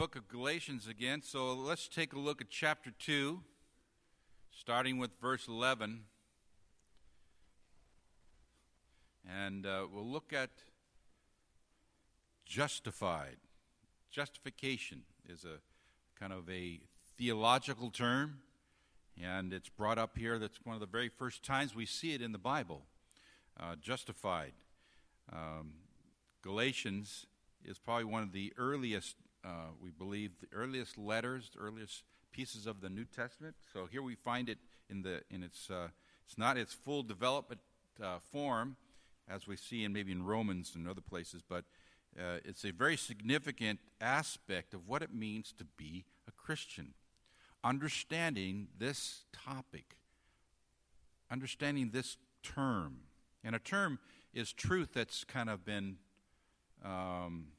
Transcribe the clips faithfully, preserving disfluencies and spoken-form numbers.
book of Galatians again, so let's take a look at chapter two, starting with verse eleven. And uh, we'll look at justified. Justification is a kind of a theological term, and it's brought up here. That's one of the very first times we see it in the Bible. Uh, justified. Um, Galatians is probably one of the earliest, uh, we believe, the earliest letters, the earliest pieces of the New Testament. So here we find it in the in its uh, it's not its full development uh, form, as we see in maybe in Romans and other places, but uh, it's a very significant aspect of what it means to be a Christian. Understanding this topic, understanding this term, and a term is truth that's kind of been um,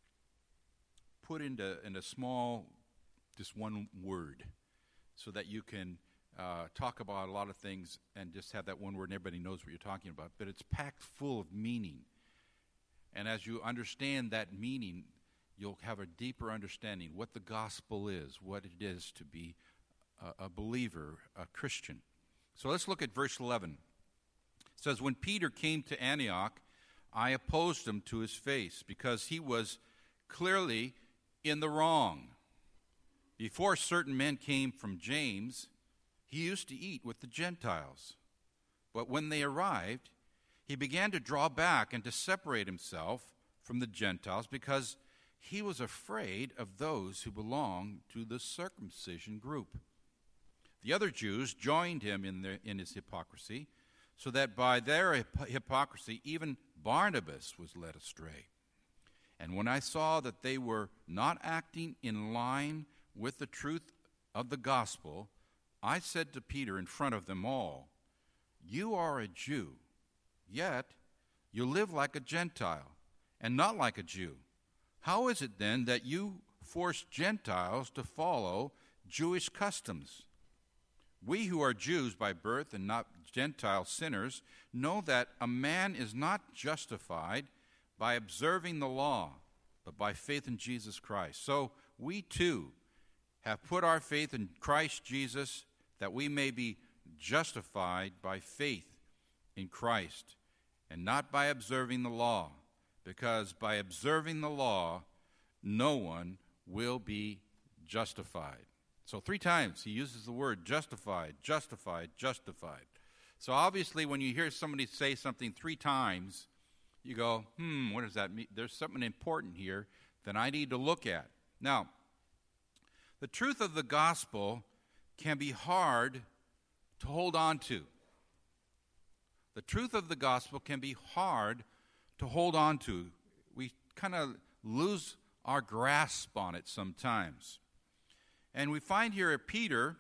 put into in a small, just one word, so that you can uh, talk about a lot of things and just have that one word and everybody knows what you're talking about. But it's packed full of meaning. And as you understand that meaning, you'll have a deeper understanding what the gospel is, what it is to be a, a believer, a Christian. So let's look at verse eleven. It says, "When Peter came to Antioch, I opposed him to his face, because he was clearly in the wrong. Before certain men came from James, he used to eat with the Gentiles. But when they arrived, he began to draw back and to separate himself from the Gentiles, because he was afraid of those who belonged to the circumcision group. The other Jews joined him in, their, in his hypocrisy, so that by their hip- hypocrisy even Barnabas was led astray. And when I saw that they were not acting in line with the truth of the gospel, I said to Peter in front of them all, 'You are a Jew, yet you live like a Gentile, and not like a Jew. How is it then that you force Gentiles to follow Jewish customs? We who are Jews by birth and not Gentile sinners know that a man is not justified by observing the law, but by faith in Jesus Christ. So we too have put our faith in Christ Jesus, that we may be justified by faith in Christ, and not by observing the law, because by observing the law, no one will be justified.'" So three times he uses the word justified, justified, justified. So obviously when you hear somebody say something three times, you go, hmm, what does that mean? There's something important here that I need to look at. Now, the truth of the gospel can be hard to hold on to. The truth of the gospel can be hard to hold on to. We kind of lose our grasp on it sometimes. And we find here at Peter,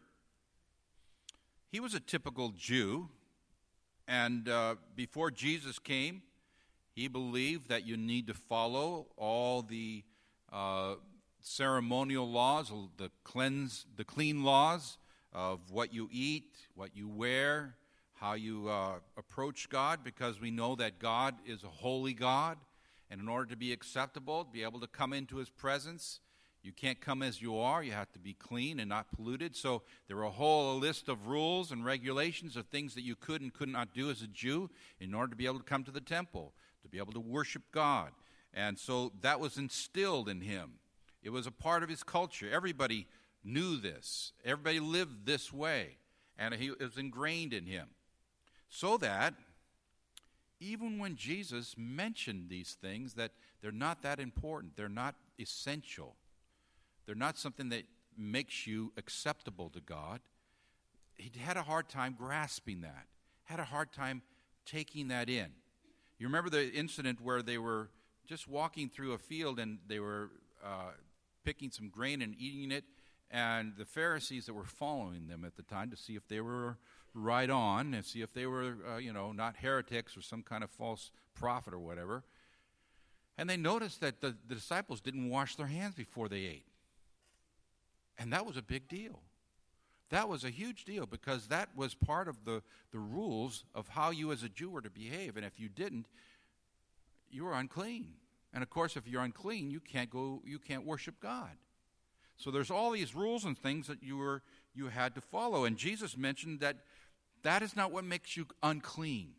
he was a typical Jew, and uh, before Jesus came, he believed that you need to follow all the uh, ceremonial laws, the cleanse, the clean laws of what you eat, what you wear, how you uh, approach God, because we know that God is a holy God, and in order to be acceptable, to be able to come into his presence, you can't come as you are. You have to be clean and not polluted. So there were a whole list of rules and regulations of things that you could and could not do as a Jew in order to be able to come to the temple, to be able to worship God. And so that was instilled in him. It was a part of his culture. Everybody knew this. Everybody lived this way. And he, it was ingrained in him. So that even when Jesus mentioned these things, that they're not that important. They're not essential. They're not something that makes you acceptable to God. He had a hard time grasping that, had a hard time taking that in. You remember the incident where they were just walking through a field and they were uh, picking some grain and eating it, and the Pharisees that were following them at the time to see if they were right on and see if they were, uh, you know, not heretics or some kind of false prophet or whatever. And they noticed that the, the disciples didn't wash their hands before they ate. And that was a big deal. That was a huge deal, because that was part of the, the rules of how you as a Jew were to behave. And if you didn't, you were unclean. And of course, if you're unclean, you can't go, you can't worship God. So there's all these rules and things that you were you had to follow. And Jesus mentioned that that is not what makes you unclean.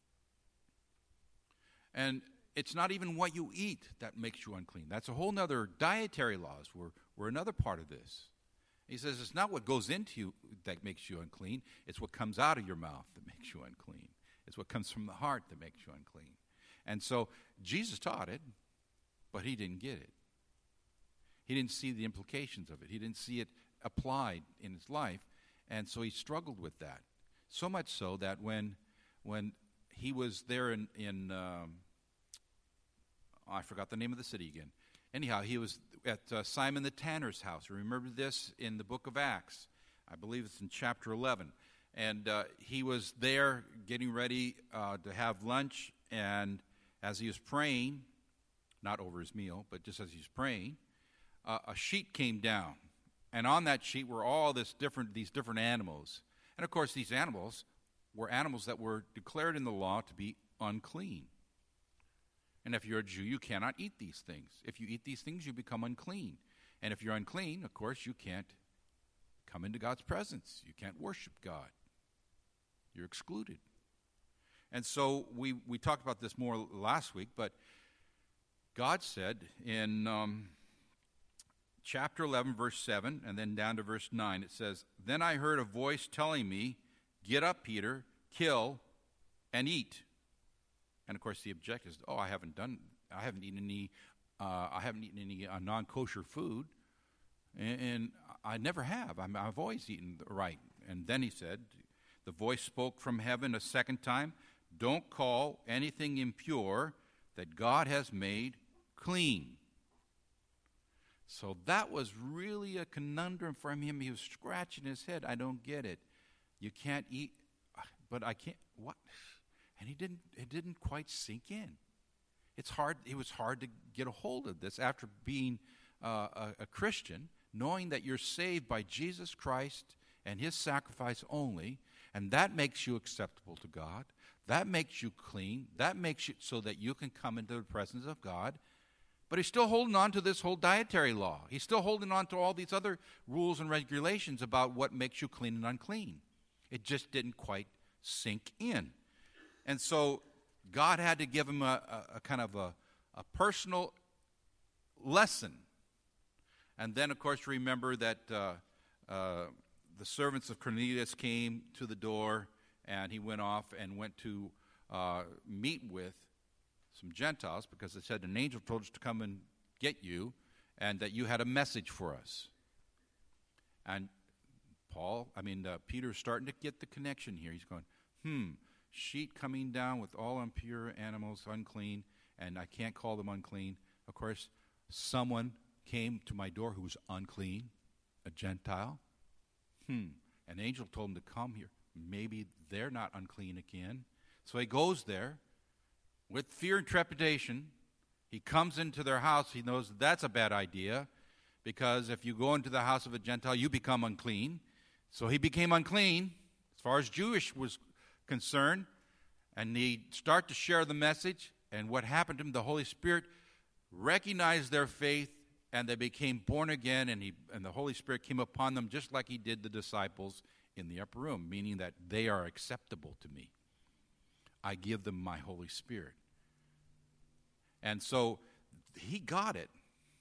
And it's not even what you eat that makes you unclean. That's a whole other dietary laws were, were another part of this. He says it's not what goes into you that makes you unclean. It's what comes out of your mouth that makes you unclean. It's what comes from the heart that makes you unclean. And so Jesus taught it, but he didn't get it. He didn't see the implications of it. He didn't see it applied in his life, and so he struggled with that. So much so that when when he was there in, in um, oh, I forgot the name of the city again. Anyhow, he was at uh, Simon the Tanner's house. Remember this in the book of Acts. I believe it's in chapter eleven. And uh, he was there getting ready uh, to have lunch, and as he was praying, not over his meal, but just as he was praying, uh, a sheet came down. And on that sheet were all this different these different animals. And of course, these animals were animals that were declared in the law to be unclean. And if you're a Jew, you cannot eat these things. If you eat these things, you become unclean. And if you're unclean, of course, you can't come into God's presence. You can't worship God. You're excluded. And so we, we talked about this more last week, but God said in um, chapter eleven, verse seven, and then down to verse nine, it says, "Then I heard a voice telling me, 'Get up, Peter, kill and eat.'" And of course, the objection is, "Oh, I haven't done, I haven't eaten any, uh, I haven't eaten any uh, non-kosher food, and, and I never have. I'm, I've always eaten right." And then he said, the voice spoke from heaven a second time, "Don't call anything impure that God has made clean." So that was really a conundrum for him. He was scratching his head. I don't get it. You can't eat, but I can't, what? And he didn't, it didn't quite sink in. It's hard, it was hard to get a hold of this after being uh, a, a Christian, knowing that you're saved by Jesus Christ and his sacrifice only, and that makes you acceptable to God. That makes you clean. That makes you so that you can come into the presence of God. But he's still holding on to this whole dietary law. He's still holding on to all these other rules and regulations about what makes you clean and unclean. It just didn't quite sink in. And so God had to give him a, a, a kind of a, a personal lesson. And then, of course, remember that uh, uh, the servants of Cornelius came to the door, and he went off and went to uh, meet with some Gentiles, because they said, "An angel told us to come and get you, and that you had a message for us." And Paul, I mean, uh, Peter's starting to get the connection here. He's going, hmm, sheet coming down with all impure animals, unclean, and I can't call them unclean. Of course, someone came to my door who was unclean, a Gentile. Hmm, an angel told him to come here. Maybe they're not unclean again. So he goes there with fear and trepidation. He comes into their house. He knows that's a bad idea, because if you go into the house of a Gentile, you become unclean. So he became unclean as far as Jewish was concerned, and he start to share the message. And what happened to him, the Holy Spirit recognized their faith, and they became born again, and he and the Holy Spirit came upon them just like he did the disciples in the upper room, meaning that they are acceptable to me. I give them my Holy Spirit. And so he got it.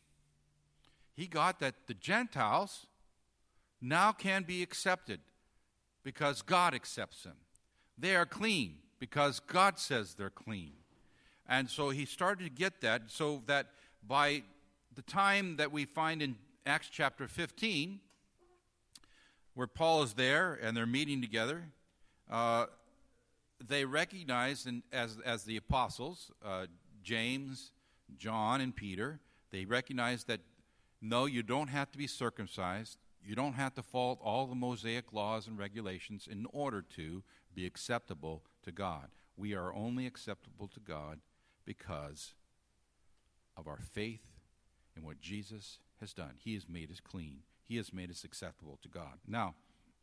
He got that the Gentiles now can be accepted because God accepts them. They are clean because God says they're clean. And so he started to get that, so that by the time that we find in Acts chapter fifteen, where Paul is there and they're meeting together, uh, they recognize, and as as the apostles, uh, James, John, and Peter, they recognize that no, you don't have to be circumcised. You don't have to follow all the Mosaic laws and regulations in order to be acceptable to God. We are only acceptable to God because of our faith in what Jesus has done. He has made us clean. He has made us acceptable to God. Now,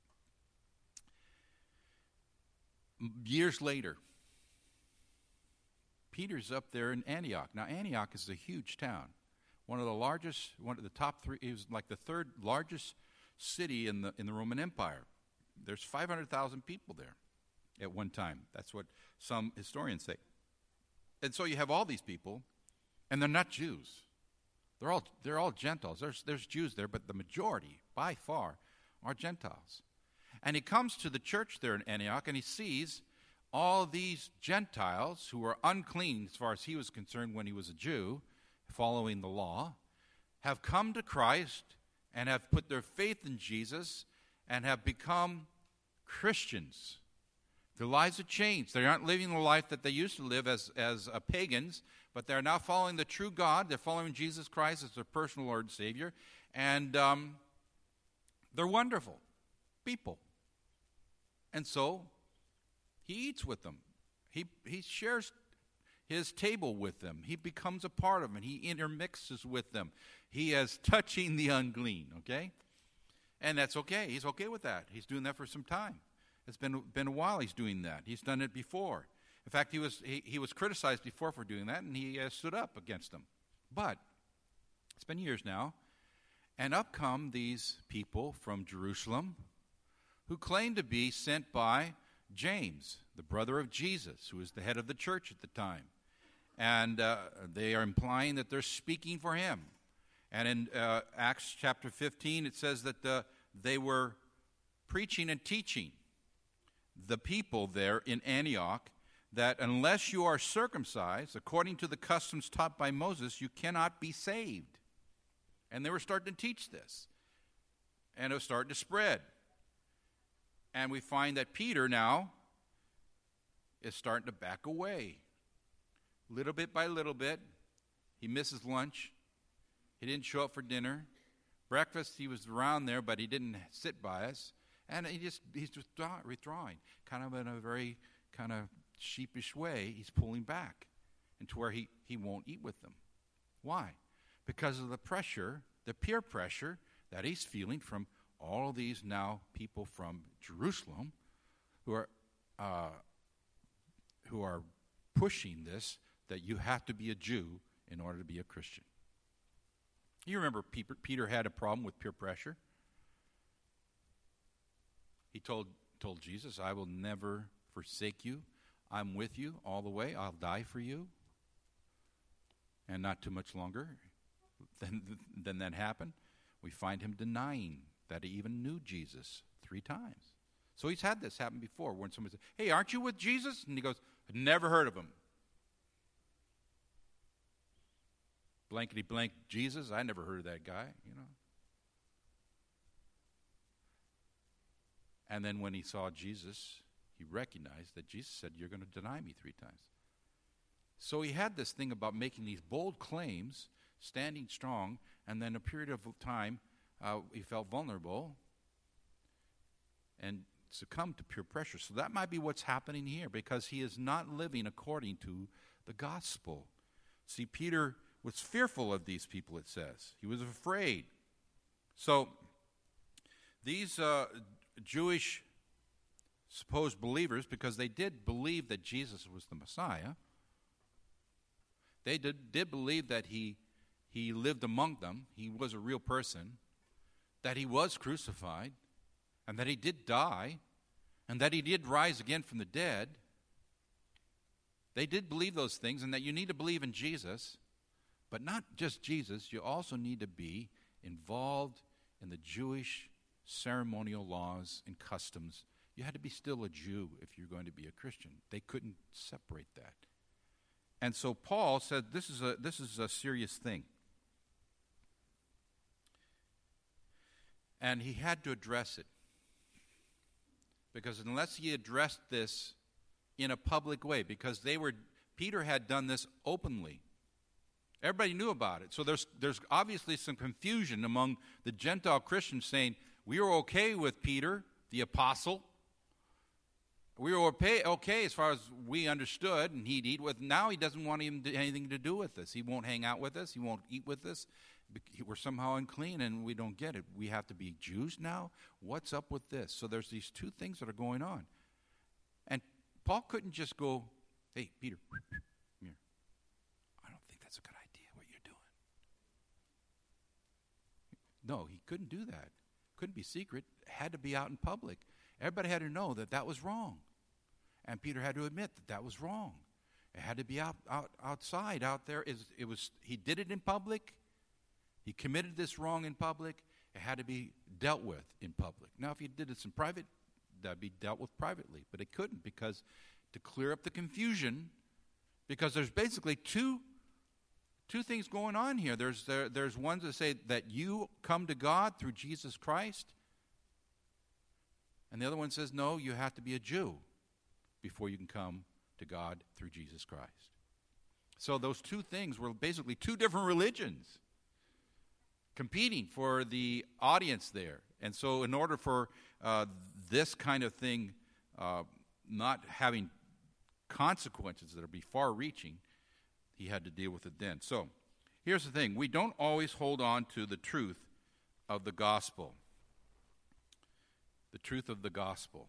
years later, Peter's up there in Antioch. Now, Antioch is a huge town. one of the largest, one of the top three. It was like the third largest city in the in the Roman Empire. There's five hundred thousand people there at one time. That's what some historians say. And so you have all these people, and they're not Jews. They're all they're all Gentiles. There's there's Jews there, but the majority, by far, are Gentiles. And he comes to the church there in Antioch, and he sees all these Gentiles who were unclean as far as he was concerned when he was a Jew, following the law, have come to Christ and have put their faith in Jesus and have become Christians. Their lives have changed. They aren't living the life that they used to live as, as uh, pagans, but they're now following the true God. They're following Jesus Christ as their personal Lord and Savior. And um, they're wonderful people. And so he eats with them. He, he shares his table with them. He becomes a part of them. He intermixes with them. He is touching the unclean, okay? And that's okay. He's okay with that. He's doing that for some time. It's been been a while he's doing that. He's done it before. In fact, he was he, he was criticized before for doing that, and he uh, stood up against them. But it's been years now, and up come these people from Jerusalem who claim to be sent by James, the brother of Jesus, who was the head of the church at the time. And uh, they are implying that they're speaking for him. And in uh, Acts chapter fifteen, it says that uh, they were preaching and teaching the people there in Antioch that unless you are circumcised, according to the customs taught by Moses, you cannot be saved. And they were starting to teach this. And it was starting to spread. And we find that Peter now is starting to back away. Little bit by little bit. He misses lunch. He didn't show up for dinner. Breakfast, he was around there, but he didn't sit by us. And he just he's just withdrawing, kind of in a very kind of sheepish way. He's pulling back into where he, he won't eat with them. Why? Because of the pressure, the peer pressure that he's feeling from all of these now people from Jerusalem who are uh, who are pushing this, that you have to be a Jew in order to be a Christian. You remember Peter, Peter had a problem with peer pressure. He told told Jesus, I will never forsake you. I'm with you all the way. I'll die for you. And not too much longer than, than that happened, we find him denying that he even knew Jesus three times. So he's had this happen before when somebody says, hey, aren't you with Jesus? And he goes, I've never heard of him. Blankety blank Jesus, I never heard of that guy, you know. And then when he saw Jesus, he recognized that Jesus said, you're going to deny me three times. So he had this thing about making these bold claims, standing strong, and then a period of time, uh, he felt vulnerable and succumbed to peer pressure. So that might be what's happening here, because he is not living according to the gospel. See, Peter was fearful of these people, it says. He was afraid. So these uh, Jewish supposed believers, because they did believe that Jesus was the Messiah, they did, did believe that he, he lived among them, he was a real person, that he was crucified, and that he did die, and that he did rise again from the dead. They did believe those things, and that you need to believe in Jesus, but not just Jesus, you also need to be involved in the Jewish ceremonial laws and customs. You had to be still a Jew if you're going to be a Christian. They couldn't separate that. And so Paul said this is a this is a serious thing. And he had to address it. Because unless he addressed this in a public way, because they were Peter had done this openly. Everybody knew about it. So there's there's obviously some confusion among the Gentile Christians saying, we were okay with Peter, the apostle. We were okay, okay as far as we understood, and he'd eat with. Now he doesn't want him to, anything to do with us. He won't hang out with us. He won't eat with us. We're somehow unclean, and we don't get it. We have to be Jews now? What's up with this? So there's these two things that are going on. And Paul couldn't just go, hey, Peter, come here. I don't think that's a good idea, what you're doing. No, he couldn't do that. Couldn't be secret. It had to be out in public. Everybody had to know that that was wrong. And Peter had to admit that that was wrong. It had to be out, out outside, out there. It, it was, he did it in public. He committed this wrong in public. It had to be dealt with in public. Now, if he did this in private, that would be dealt with privately. But it couldn't, because to clear up the confusion, because there's basically two two things going on here. There's there, there's ones that say that you come to God through Jesus Christ, and the other one says, no, you have to be a Jew before you can come to God through Jesus Christ. So those two things were basically two different religions competing for the audience there. And so in order for uh, this kind of thing uh, not having consequences that would be far-reaching, he had to deal with it then. So here's the thing. We don't always hold on to the truth of the gospel. The truth of the gospel.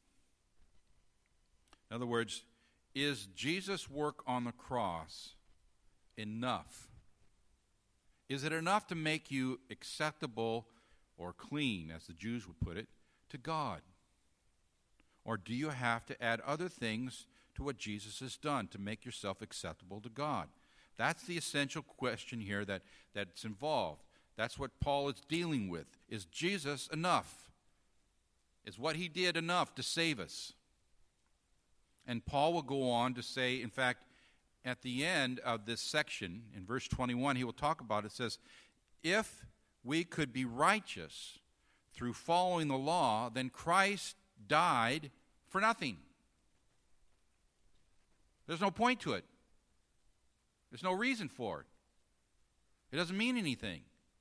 In other words, is Jesus' work on the cross enough? Is it enough to make you acceptable or clean, as the Jews would put it, to God? Or do you have to add other things to what Jesus has done to make yourself acceptable to God? That's the essential question here that, that's involved. That's what Paul is dealing with. Is Jesus enough? Is what he did enough to save us? And Paul will go on to say, in fact, at the end of this section, in verse twenty-one, he will talk about it. It says, if we could be righteous through following the law, then Christ died for nothing. There's no point to it. There's no reason for it. It doesn't mean anything.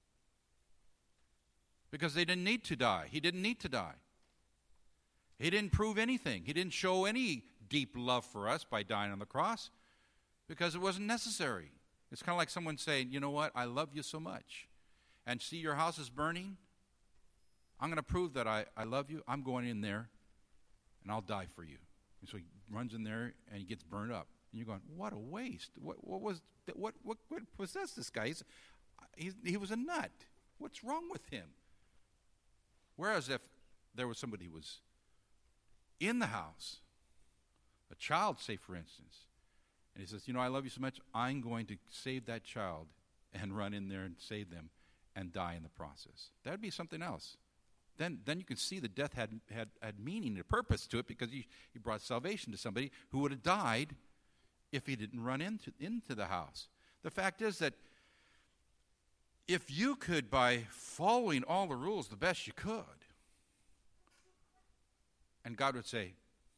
Because they didn't need to die. He didn't need to die. He didn't prove anything. He didn't show any deep love for us by dying on the cross, because it wasn't necessary. It's kind of like someone saying, you know what, I love you so much. And see your house is burning. I'm going to prove that I, I love you. I'm going in there, and I'll die for you. And so he runs in there, and he gets burned up. And you're going, what a waste. What, what was what, what, what possessed this guy? He's, he's, he was a nut. What's wrong with him? Whereas if there was somebody who was in the house, a child, say, for instance, and he says, you know, I love you so much, I'm going to save that child and run in there and save them and die in the process. That would be something else. Then then you can see the death had had, had meaning and purpose to it, because he, he brought salvation to somebody who would have died if he didn't run into, into the house. The fact is that if you could, by following all the rules the best you could, and God would say,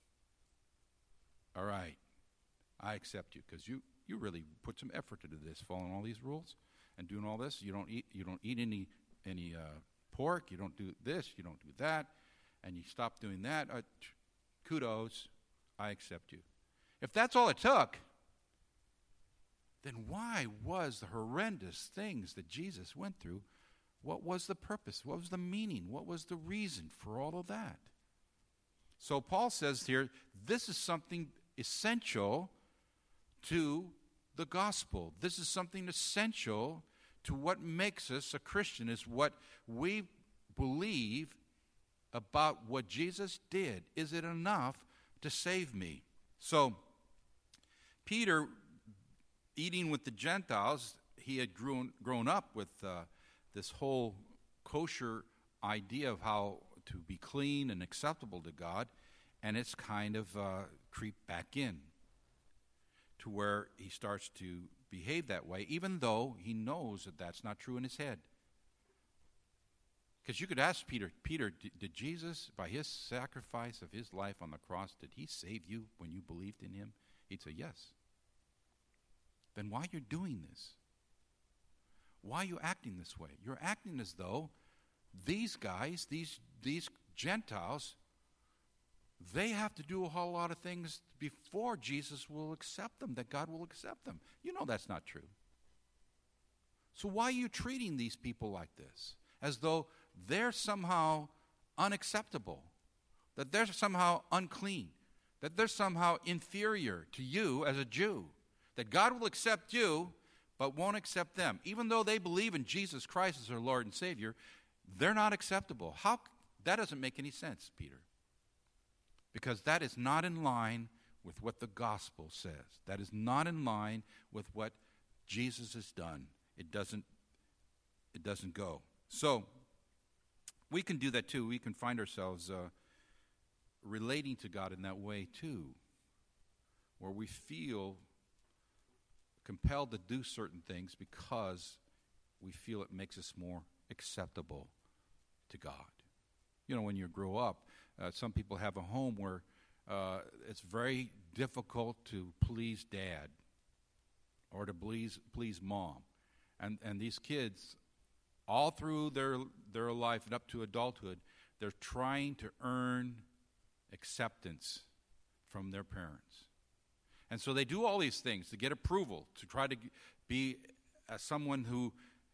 all right, I accept you, because you, you really put some effort into this, following all these rules and doing all this. You don't eat you don't eat any any uh, pork. You don't do this. You don't do that, and you stop doing that. Uh, kudos, I accept you. If that's all it took, then why was the horrendous things that Jesus went through? What was the purpose? What was the meaning? What was the reason for all of that? So Paul says here, this is something essential to the gospel. This is something essential to what makes us a Christian, is what we believe about what Jesus did. Is it enough to save me? So Peter, eating with the Gentiles, he had grown, grown up with uh, this whole kosher idea of how to be clean and acceptable to God, and it's kind of uh, creeped back in to where he starts to behave that way, even though he knows that that's not true in his head. Because you could ask Peter, Peter, did, did Jesus, by his sacrifice of his life on the cross, did he save you when you believed in him? He'd say, yes. Then why are you doing this? Why are you acting this way? You're acting as though these guys, these these Gentiles, they have to do a whole lot of things before Jesus will accept them, that God will accept them. You know that's not true. So why are you treating these people like this? As though they're somehow unacceptable, that they're somehow unclean, that they're somehow inferior to you as a Jew, that God will accept you but won't accept them. Even though they believe in Jesus Christ as their Lord and Savior, they're not acceptable. How? That doesn't make any sense, Peter. Because that is not in line with what the gospel says. That is not in line with what Jesus has done. It doesn't, it doesn't go. So, we can do that too. We can find ourselves uh, relating to God in that way too, where we feel compelled to do certain things because we feel it makes us more acceptable to God. You know, when you grow up, uh, some people have a home where uh, it's very difficult to please dad or to please please mom, and and these kids, all through their their life and up to adulthood, they're trying to earn acceptance from their parents. And so they do all these things to get approval, to try to be uh, someone who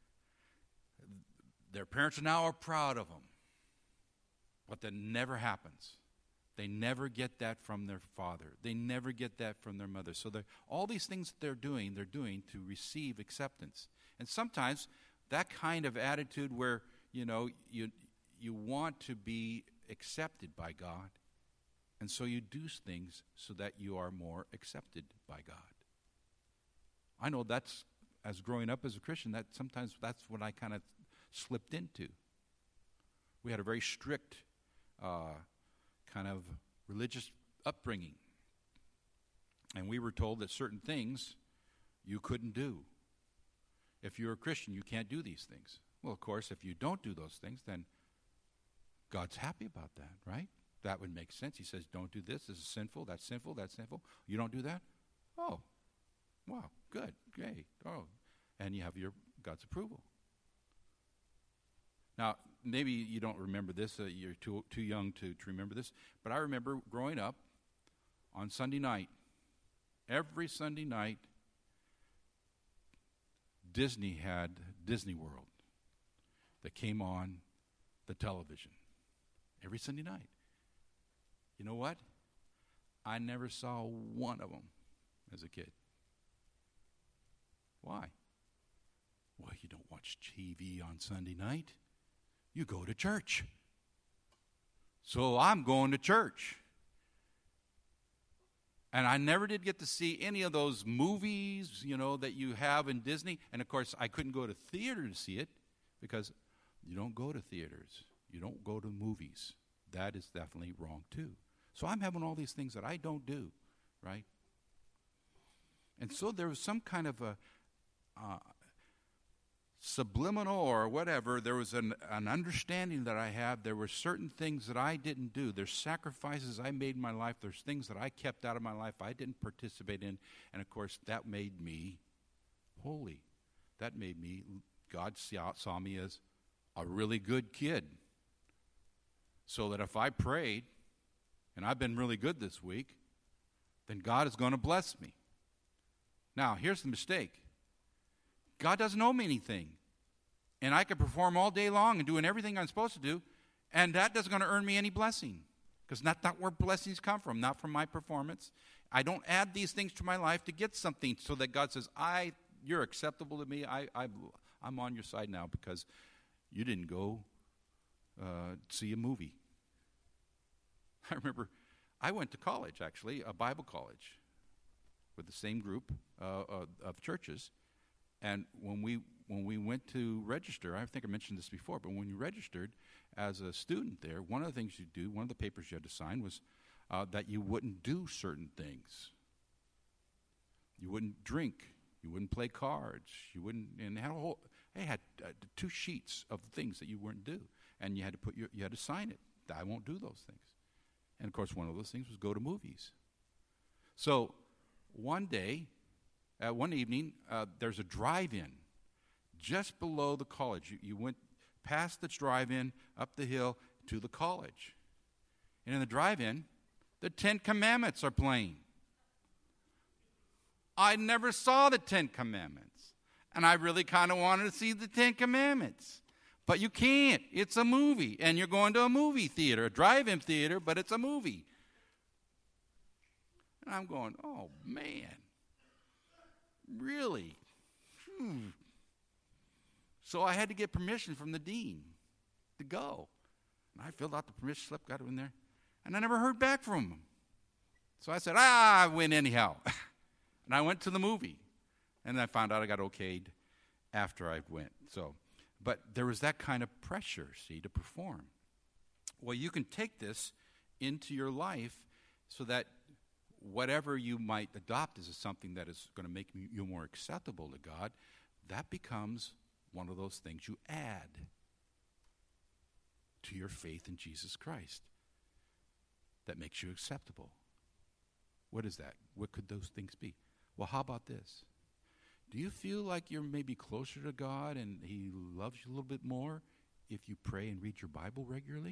their parents now are proud of them. But that never happens. They never get that from their father. They never get that from their mother. So all these things they're doing, they're doing to receive acceptance. And sometimes that kind of attitude where, you know, you you want to be accepted by God, and so you do things so that you are more accepted by God. I know that's, as growing up as a Christian, that sometimes that's what I kind of slipped into. We had a very strict uh, kind of religious upbringing, and we were told that certain things you couldn't do. If you're a Christian, you can't do these things. Well, of course, if you don't do those things, then God's happy about that, right? That would make sense. He says, don't do this. This is sinful. That's sinful. That's sinful. You don't do that? Oh, wow, good, great. Oh, and you have your God's approval. Now, maybe you don't remember this. Uh, you're too too young to, to remember this. But I remember growing up on Sunday night, every Sunday night, Disney had Disney World that came on the television every Sunday night. You know what? I never saw one of them as a kid. Why? Well, you don't watch T V on Sunday night. You go to church. So I'm going to church. And I never did get to see any of those movies, you know, that you have in Disney. And, of course, I couldn't go to theater to see it because you don't go to theaters. You don't go to movies. That is definitely wrong, too. So I'm having all these things that I don't do, right? And so there was some kind of a uh, subliminal or whatever. There was an, an understanding that I had. There were certain things that I didn't do. There's sacrifices I made in my life. There's things that I kept out of my life I didn't participate in. And, of course, that made me holy. That made me, God saw, saw me as a really good kid. So that if I prayed, and I've been really good this week, then God is going to bless me. Now, here's the mistake. God doesn't owe me anything. And I can perform all day long and doing everything I'm supposed to do, and that doesn't going to earn me any blessing. Because that's not where blessings come from, not from my performance. I don't add these things to my life to get something so that God says, I, you're acceptable to me. I, I, I'm on your side now because you didn't go uh, see a movie. I remember I went to college, actually, a Bible college, with the same group uh, of, of churches. And when we when we went to register, I think I mentioned this before, but when you registered as a student there, one of the things you do, one of the papers you had to sign was uh, that you wouldn't do certain things. You wouldn't drink. You wouldn't play cards. You wouldn't. And had a whole. They had uh, two sheets of things that you wouldn't do, and you had to put your, you had to sign it. I won't do those things. And of course, one of those things was go to movies. So one day. Uh, one evening, uh, there's a drive-in just below the college. You, you went past the drive-in, up the hill to the college. And in the drive-in, the Ten Commandments are playing. I never saw the Ten Commandments. And I really kind of wanted to see the Ten Commandments. But you can't. It's a movie. And you're going to a movie theater, a drive-in theater, but it's a movie. And I'm going, oh, man. Really? Hmm. So I had to get permission from the dean. to go. And I filled out the permission slip, got it in there, and I never heard back from him. So I said, ah, I went anyhow. And I went to the movie, and I found out I got okayed after I went. So, but there was that kind of pressure, see, to perform. Well, you can take this into your life so that whatever you might adopt as something that is going to make you more acceptable to God, that becomes one of those things you add to your faith in Jesus Christ that makes you acceptable. What is that? What could those things be? Well, how about this? Do you feel like you're maybe closer to God and He loves you a little bit more if you pray and read your Bible regularly?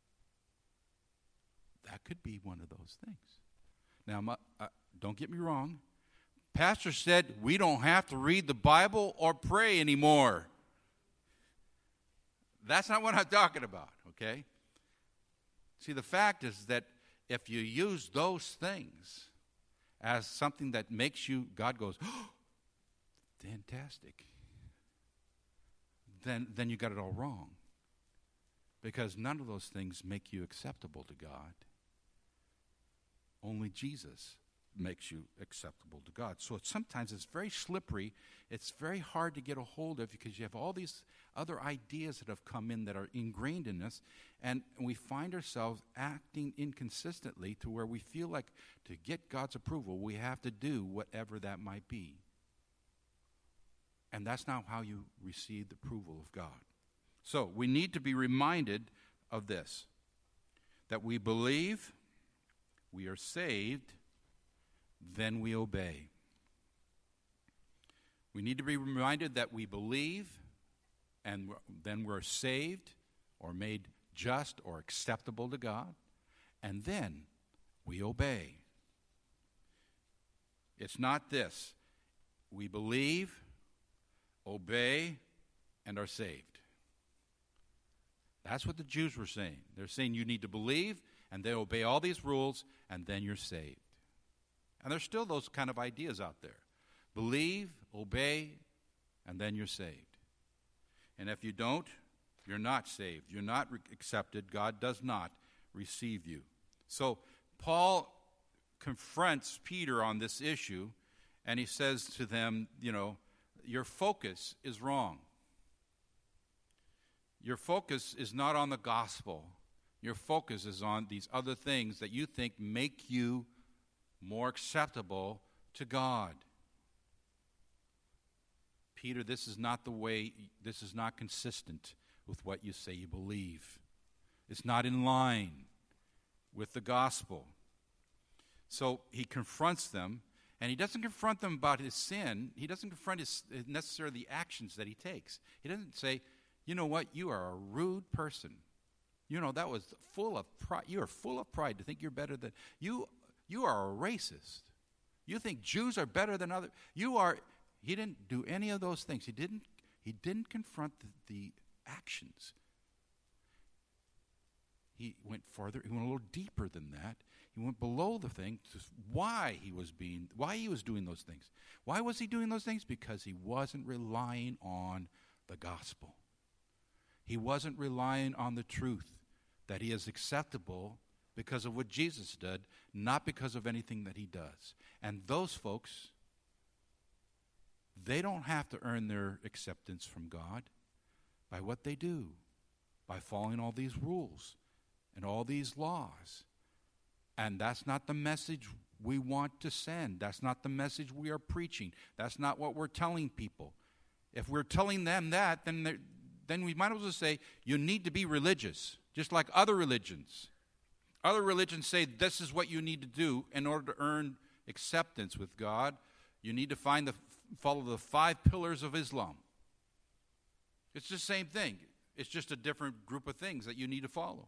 That could be one of those things. Now, my, uh, don't get me wrong. Pastor said we don't have to read the Bible or pray anymore. That's not what I'm talking about, okay? See, the fact is that if you use those things as something that makes you, God goes, oh, fantastic, then, then you got it all wrong. Because none of those things make you acceptable to God. Only Jesus makes you acceptable to God. So it's, sometimes it's very slippery. It's very hard to get a hold of because you have all these other ideas that have come in that are ingrained in us, and we find ourselves acting inconsistently to where we feel like to get God's approval, we have to do whatever that might be. And that's not how you receive the approval of God. So we need to be reminded of this, that we believe, we are saved, then we obey. We need to be reminded that we believe, and we're, then we're saved or made just or acceptable to God, and then we obey. It's not this. We believe, obey, and are saved. That's what the Jews were saying. They're saying you need to believe, and then obey all these rules, and then you're saved. And there's still those kind of ideas out there. Believe, obey, and then you're saved. And if you don't, you're not saved. You're not re- accepted. God does not receive you. So Paul confronts Peter on this issue, and he says to them, you know, your focus is wrong. Your focus is not on the gospel. Your focus is on these other things that you think make you more acceptable to God. Peter, this is not the way, this is not consistent with what you say you believe. It's not in line with the gospel. So he confronts them, and he doesn't confront them about his sin. He doesn't confront his necessarily the actions that he takes. He doesn't say, you know what, you are a rude person. You know, that was full of pride. You are full of pride to think you're better than, you You are a racist. You think Jews are better than others. You are, he didn't do any of those things. He didn't, he didn't confront the, the actions. He went farther, he went a little deeper than that. He went below the thing to why he was being, why he was doing those things. Why was he doing those things? Because he wasn't relying on the gospel. He wasn't relying on the truth that he is acceptable because of what Jesus did, not because of anything that he does. And those folks, they don't have to earn their acceptance from God by what they do, by following all these rules and all these laws. And that's not the message we want to send. That's not the message we are preaching. That's not what we're telling people. If we're telling them that, then then we might as well say, you need to be religious, just like other religions. Other religions say this is what you need to do in order to earn acceptance with God. You need to find the follow the five pillars of Islam. It's the same thing. It's just a different group of things that you need to follow.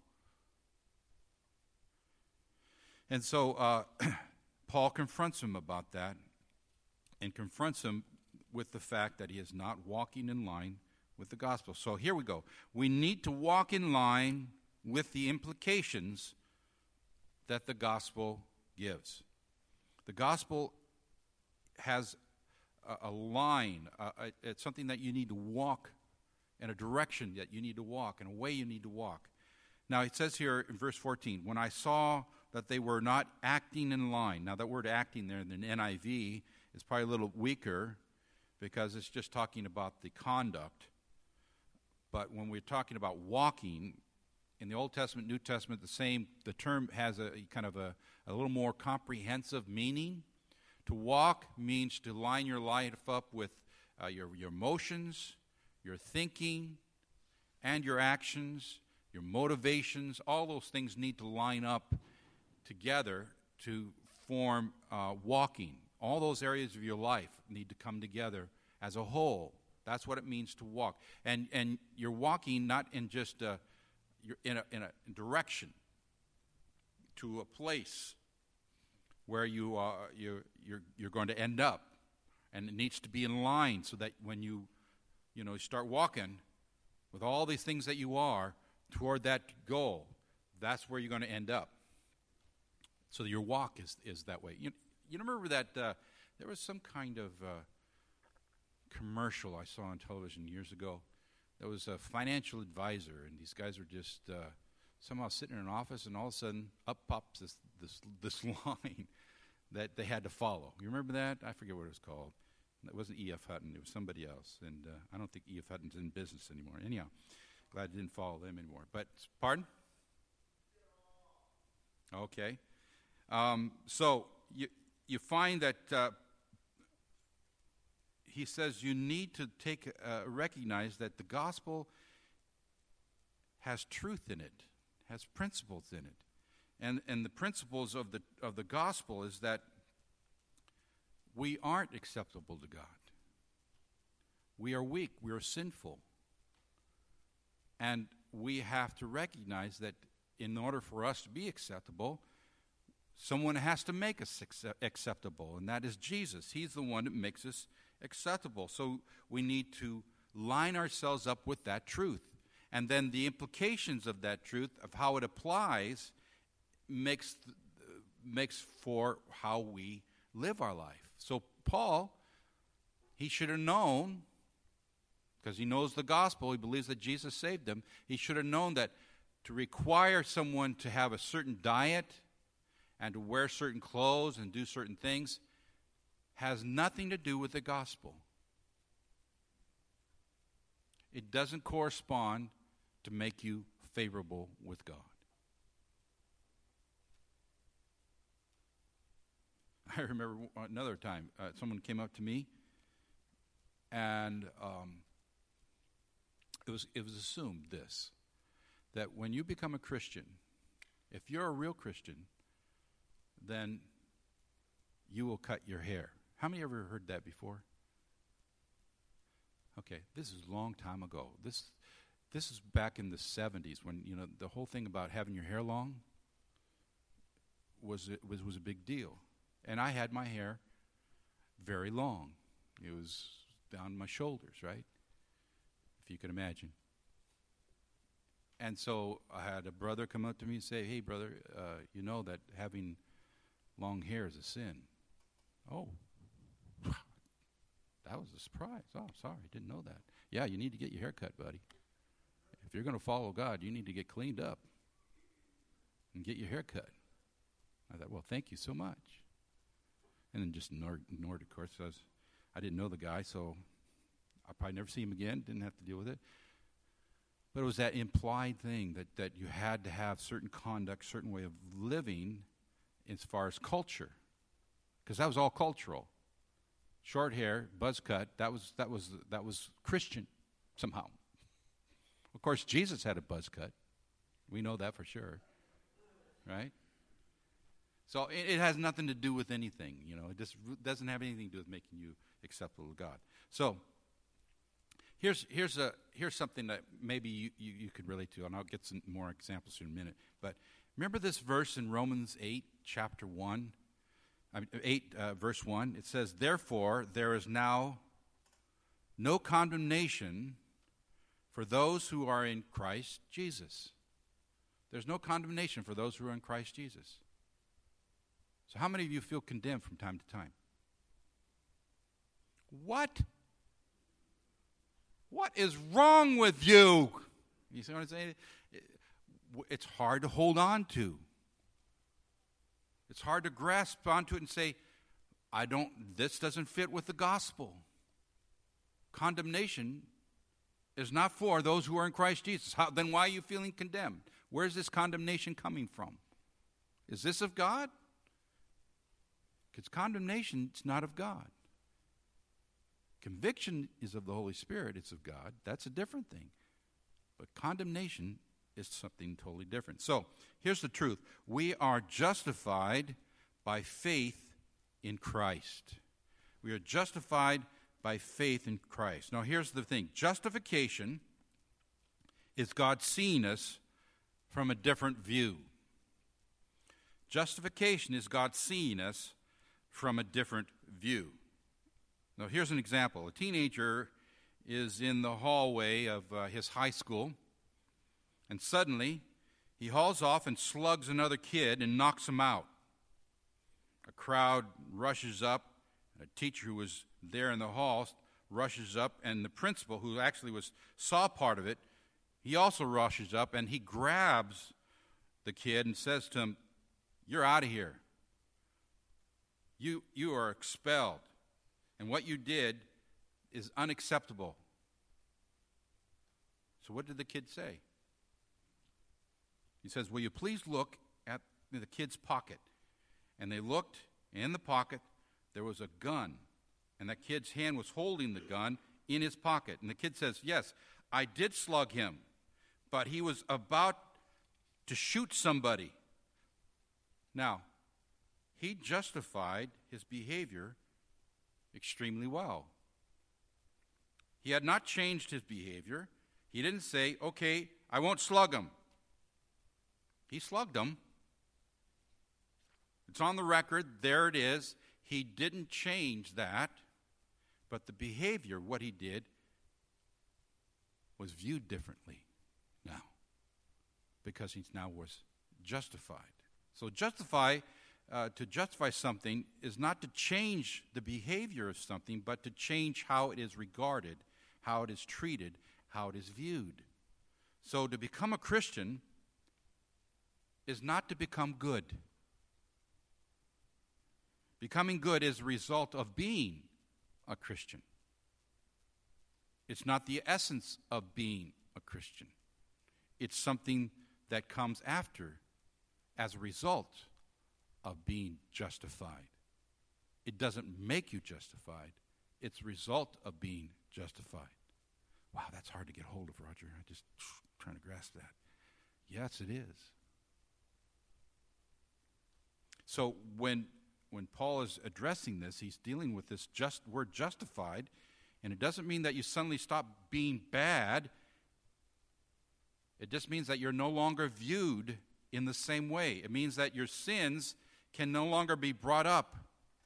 And so uh, Paul confronts him about that, and confronts him with the fact that he is not walking in line with the gospel. So here we go. We need to walk in line with the implications that the gospel gives. The gospel has a, a line. A, a, it's something that you need to walk and a direction that you need to walk and a way you need to walk. Now, it says here in verse fourteen, when I saw that they were not acting in line. Now, that word acting there in the N I V is probably a little weaker because it's just talking about the conduct. But when we're talking about walking, in the Old Testament, New Testament, the same, the term has a kind of a, a little more comprehensive meaning. To walk means to line your life up with uh, your, your emotions, your thinking, and your actions, your motivations. All those things need to line up together to form uh, walking. All those areas of your life need to come together as a whole. That's what it means to walk. And and you're walking not in just a, you're in a, in a direction to a place where you are you you're you're going to end up, and it needs to be in line so that when you you know start walking with all these things that you are toward that goal, that's where you're going to end up. So your walk is is that way. You you remember that uh, there was some kind of uh, commercial I saw on television years ago. There was a financial advisor, and these guys were just uh, somehow sitting in an office, and all of a sudden up pops this this this line that they had to follow. You remember that? I forget what it was called. It wasn't E F. Hutton. It was somebody else, and uh, I don't think E F. Hutton's in business anymore. Anyhow, glad I didn't follow them anymore. But pardon? Okay. Um, so you you find that uh, he says you need to take uh, recognize that the gospel has truth in it, has principles in it, and and the principles of the of the gospel is that we aren't acceptable to God. We are weak. We are sinful, and we have to recognize that in order for us to be acceptable, someone has to make us acceptable, and that is Jesus. He's the one that makes us acceptable. So we need to line ourselves up with that truth. And then the implications of that truth, of how it applies, makes makes for how we live our life. So Paul, he should have known, because he knows the gospel, he believes that Jesus saved him, he should have known that to require someone to have a certain diet and to wear certain clothes and do certain things has nothing to do with the gospel. It doesn't correspond to make you favorable with God. I remember another time, uh, someone came up to me, and um, it was it was assumed this, that when you become a Christian, if you're a real Christian, then you will cut your hair. How many ever heard that before? Okay, this is a long time ago. This this is back in the seventies when, you know, the whole thing about having your hair long was was was a big deal. And I had my hair very long. It was down my shoulders, right? If you can imagine. And so I had a brother come up to me and say, "Hey, brother, uh, you know that having long hair is a sin." Oh, that was a surprise. Oh, sorry, didn't know that. Yeah, you need to get your hair cut, buddy. If you're going to follow God, you need to get cleaned up and get your hair cut. I thought, well, thank you so much. And then just ignored, ignored of course. I, was, I didn't know the guy, so I'll probably never see him again. Didn't have to deal with it. But it was that implied thing that, that you had to have certain conduct, certain way of living as far as culture. Because that was all cultural. Short hair, buzz cut, that was that was that was Christian somehow. Of course, Jesus had a buzz cut. We know that for sure. Right? So it, it has nothing to do with anything, you know. It just doesn't have anything to do with making you acceptable to God. So here's here's a here's something that maybe you, you, you could relate to, and I'll get some more examples in a minute. But remember this verse in Romans eight, chapter one? I mean, eight, uh, verse one, it says, "Therefore, there is now no condemnation for those who are in Christ Jesus." There's no condemnation for those who are in Christ Jesus. So how many of you feel condemned from time to time? What? What is wrong with you? You see what I'm saying? It's hard to hold on to. It's hard to grasp onto it and say, I don't, this doesn't fit with the gospel. Condemnation is not for those who are in Christ Jesus. How, then why are you feeling condemned? Where's this condemnation coming from? Is this of God? Because condemnation is not of God. Conviction is of the Holy Spirit. It's of God. That's a different thing. But condemnation is something totally different. So, here's the truth. We are justified by faith in Christ. We are justified by faith in Christ. Now, here's the thing. Justification is God seeing us from a different view. Justification is God seeing us from a different view. Now, here's an example. A teenager is in the hallway of uh, his high school, and suddenly he hauls off and slugs another kid and knocks him out. A crowd rushes up. A teacher who was there in the hall rushes up, and the principal, who actually was saw part of it, he also rushes up, and he grabs the kid and says to him, "You're out of here. You, you are expelled. And what you did is unacceptable." So what did the kid say? He says, "Will you please look at the kid's pocket?" And they looked. In the pocket, there was a gun. And that kid's hand was holding the gun in his pocket. And the kid says, "Yes, I did slug him, but he was about to shoot somebody." Now, he justified his behavior extremely well. He had not changed his behavior. He didn't say, "Okay, I won't slug him." He slugged him. It's on the record. There it is. He didn't change that. But the behavior, what he did, was viewed differently now. Because he now was justified. So justify, uh, to justify something is not to change the behavior of something, but to change how it is regarded, how it is treated, how it is viewed. So to become a Christian is not to become good. Becoming good is a result of being a Christian. It's not the essence of being a Christian. It's something that comes after as a result of being justified. It doesn't make you justified. It's a result of being justified. Wow, that's hard to get hold of, Roger. I'm just trying to grasp that. Yes, it is. So when when Paul is addressing this, he's dealing with this just word justified, and it doesn't mean that you suddenly stop being bad. It just means that you're no longer viewed in the same way. It means that your sins can no longer be brought up,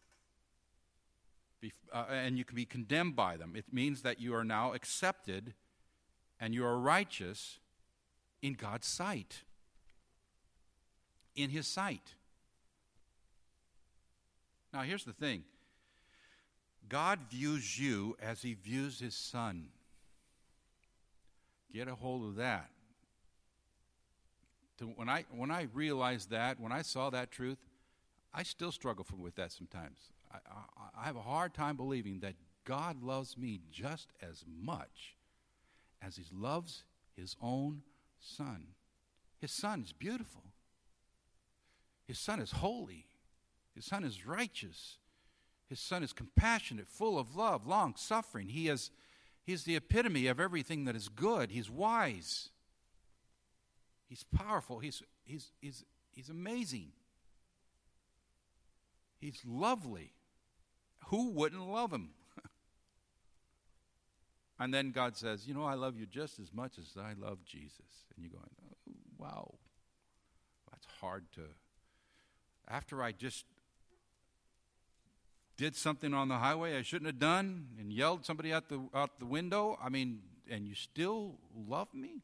be, uh, and you can be condemned by them. It means that you are now accepted and you are righteous in God's sight, in His sight. Now, here's the thing. God views you as He views His Son. Get a hold of that. To, when I when I realized that, when I saw that truth, I still struggle with that sometimes. I, I, I have a hard time believing that God loves me just as much as He loves His own Son. His Son is beautiful. His Son is holy. His Son is righteous. His Son is compassionate, full of love, long-suffering. He is He's the epitome of everything that is good. He's wise. He's powerful. He's, he's, he's, he's amazing. He's lovely. Who wouldn't love Him? And then God says, "You know, I love you just as much as I love Jesus." And you're going, "Oh, wow. That's hard to..." After I just did something on the highway I shouldn't have done and yelled somebody out the out the window, I mean, and you still love me?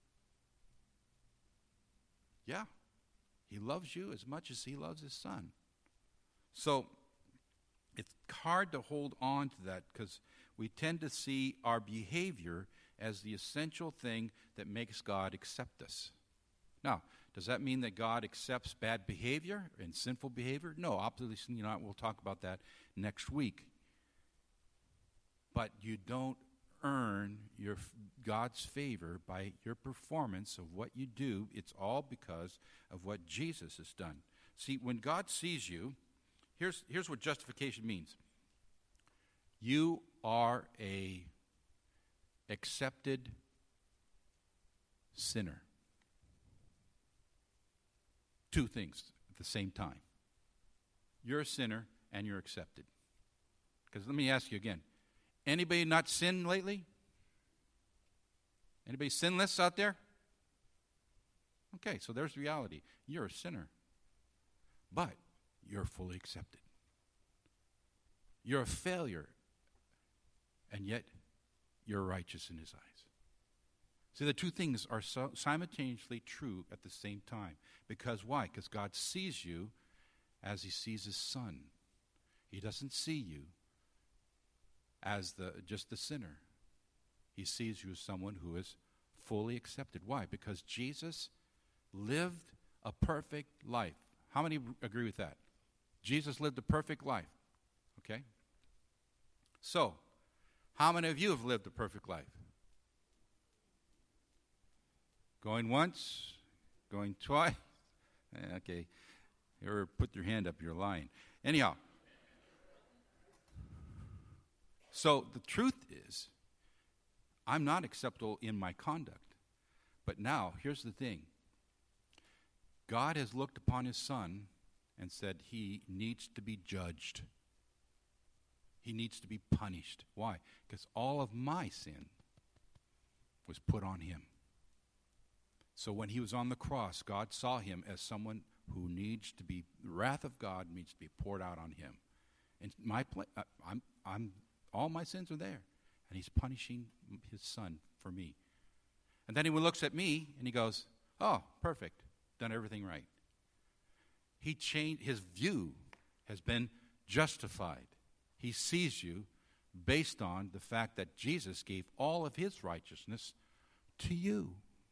Yeah. He loves you as much as He loves His Son. So it's hard to hold on to that because we tend to see our behavior as the essential thing that makes God accept us. Now, does that mean that God accepts bad behavior and sinful behavior? No, obviously not. We'll talk about that next week. But you don't earn your God's favor by your performance of what you do. It's all because of what Jesus has done. See, when God sees you, here's, here's what justification means. You are a accepted sinner. Two things at the same time. You're a sinner and you're accepted. Because let me ask you again. Anybody not sinned lately? Anybody sinless out there? Okay, so there's reality. You're a sinner. But you're fully accepted. You're a failure. And yet, you're righteous in his eyes. See, the two things are so simultaneously true at the same time. Because why? Because God sees you as he sees his son. He doesn't see you as the just the sinner. He sees you as someone who is fully accepted. Why? Because Jesus lived a perfect life. How many agree with that? Jesus lived a perfect life. Okay? So, how many of you have lived a perfect life? Going once? Going twice? Okay. You ever put your hand up, you're lying. Anyhow. So the truth is, I'm not acceptable in my conduct. But now, here's the thing. God has looked upon his son and said he needs to be judged. He needs to be punished. Why? Because all of my sin was put on him. So when he was on the cross, God saw him as someone who needs to be, the wrath of God needs to be poured out on him. And my pla- I'm, I'm, all my sins are there. And he's punishing his son for me. And then he looks at me and he goes, oh, perfect. Done everything right. He changed, his view has been justified. He sees you based on the fact that Jesus gave all of his righteousness to you.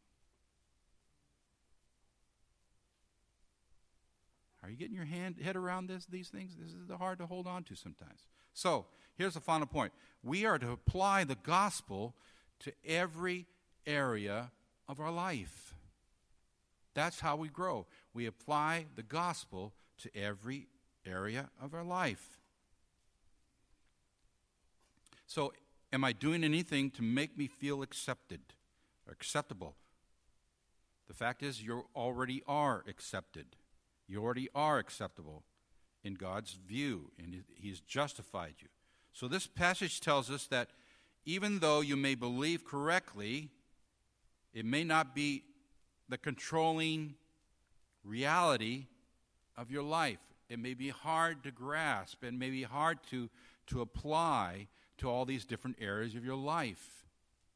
Are you getting your hand, head around this, these things? This is hard to hold on to sometimes. So, here's the final point. We are to apply the gospel to every area of our life. That's how we grow. We apply the gospel to every area of our life. So, am I doing anything to make me feel accepted or acceptable? The fact is, you already are accepted. You already are acceptable in God's view, and he's justified you. So this passage tells us that even though you may believe correctly, it may not be the controlling reality of your life. It may be hard to grasp. It may be hard to, to apply to all these different areas of your life.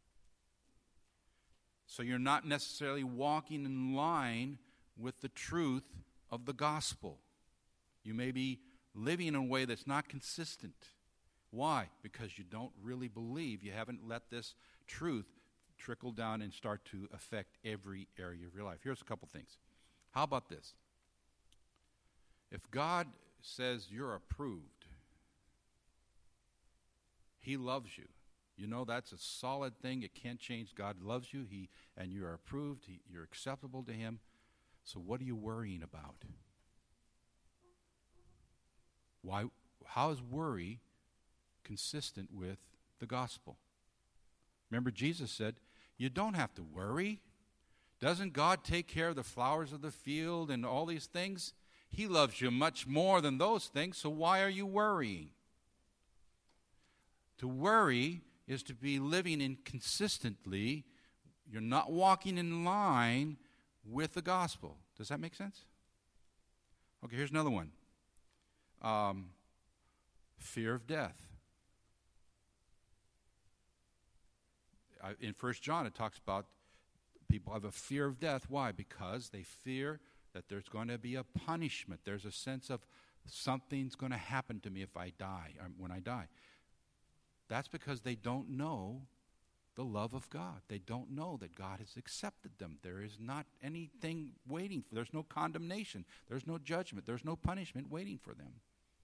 So you're not necessarily walking in line with the truth of the gospel. You may be living in a way that's not consistent. Why? Because you don't really believe. You haven't let this truth trickle down and start to affect every area of your life. Here's a couple things. How about this? If God says you're approved, he loves you. You know that's a solid thing. It can't change. God loves you, He and you're approved. He, you're acceptable to him. So what are you worrying about? Why? How is worry consistent with the gospel? Remember, Jesus said, you don't have to worry. Doesn't God take care of the flowers of the field and all these things? He loves you much more than those things, so why are you worrying? To worry is to be living inconsistently. You're not walking in line with the gospel. Does that make sense? Okay, here's another one. Um, fear of death. I, in First John, it talks about people have a fear of death. Why? Because they fear that there's going to be a punishment. There's a sense of something's going to happen to me if I die, or when I die. That's because they don't know the love of God. They don't know that God has accepted them. There is not anything waiting for. There's no condemnation. There's no judgment. There's no punishment waiting for them.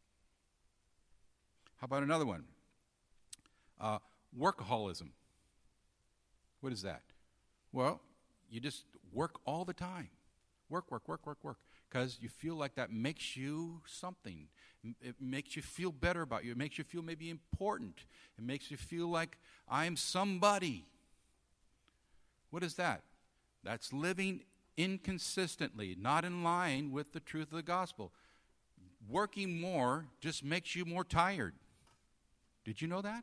How about another one? Uh, workaholism. What is that? Well, you just work all the time. Work, work, work, work, work. Because you feel like that makes you something. It makes you feel better about you. It makes you feel maybe important. It makes you feel like I'm somebody. What is that? That's living inconsistently, not in line with the truth of the gospel. Working more just makes you more tired. Did you know that?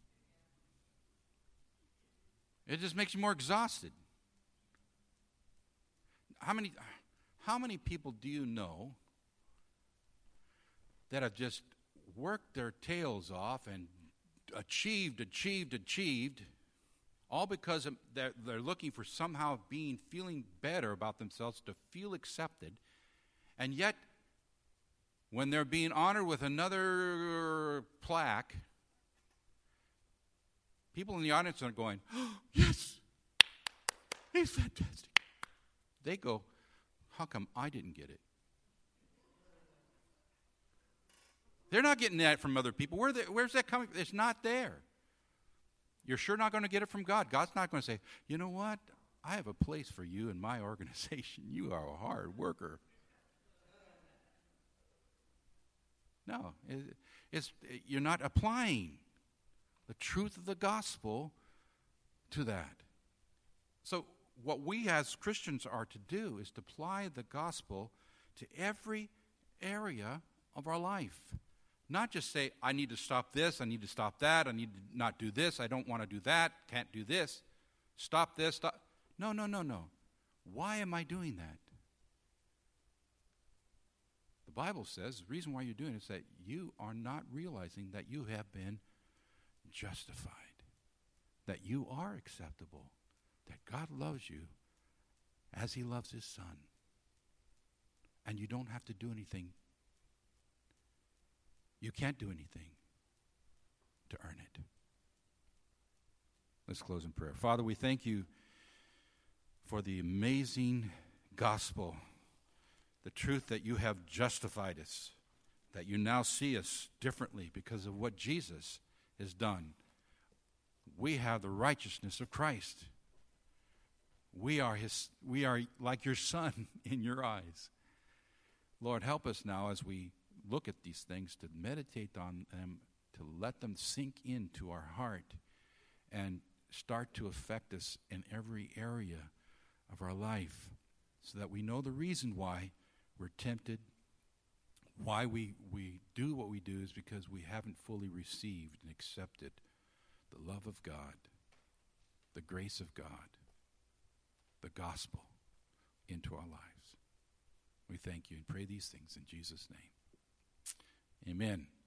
It just makes you more exhausted. How many, how many people do you know that have just worked their tails off and achieved, achieved, achieved, all because of they're, they're looking for somehow being, feeling better about themselves, to feel accepted, and yet when they're being honored with another plaque, people in the audience are going, oh, yes, he's fantastic. They go, how come I didn't get it? They're not getting that from other people. Where the, where's that coming from? It's not there. You're sure not going to get it from God. God's not going to say, you know what? I have a place for you in my organization. You are a hard worker. No, it, it's, you're not applying the truth of the gospel to that. So what we as Christians are to do is to apply the gospel to every area of our life. Not just say, I need to stop this, I need to stop that, I need to not do this, I don't want to do that, can't do this, stop this, stop. No, no, no, no. Why am I doing that? The Bible says the reason why you're doing it is that you are not realizing that you have been justified, that you are acceptable, that God loves you as he loves his son. And you don't have to do anything. You can't do anything to earn it. Let's close in prayer. Father, we thank you for the amazing gospel, the truth that you have justified us, that you now see us differently because of what Jesus has done. We have the righteousness of Christ. We are his, we are like your son in your eyes. Lord, help us now as we look at these things to meditate on them, to let them sink into our heart and start to affect us in every area of our life, so that we know the reason why we're tempted, why we, we do what we do is because we haven't fully received and accepted the love of God, the grace of God, the gospel into our lives. We thank you and pray these things in Jesus' name. Amen.